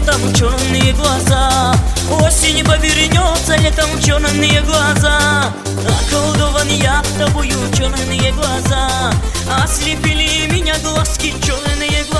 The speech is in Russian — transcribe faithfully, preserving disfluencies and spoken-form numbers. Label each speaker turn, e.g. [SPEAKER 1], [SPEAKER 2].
[SPEAKER 1] летом черные глаза. Осень повернется, летом черные глаза. Околдован я тобою, черные глаза. Ослепили меня глазки, черные глаза.